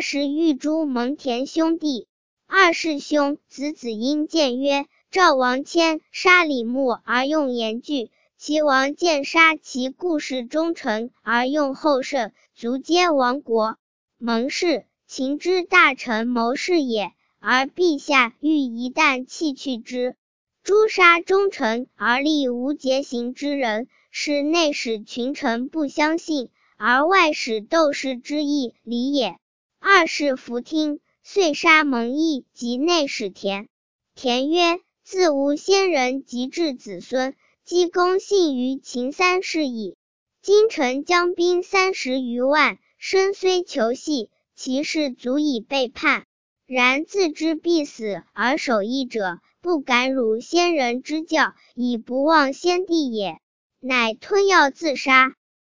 时欲诛蒙恬兄弟。二世兄子子婴谏曰：赵王迁杀李牧而用严句，齐王见杀其故事忠臣而用后胜，足皆亡国。蒙氏，秦之大臣谋士也，而陛下欲一旦弃去之。诛杀忠臣而立无节行之人，是内使群臣不相信，而外使斗士之意理也。二世弗听，遂杀蒙毅及内史田。田曰：自无先人及至子孙，积功信于秦三世矣。今臣将兵30余万，身虽求系，其事足以背叛。然自知必死而守义者，不敢辱先人之教，以不忘先帝也，乃吞药自杀。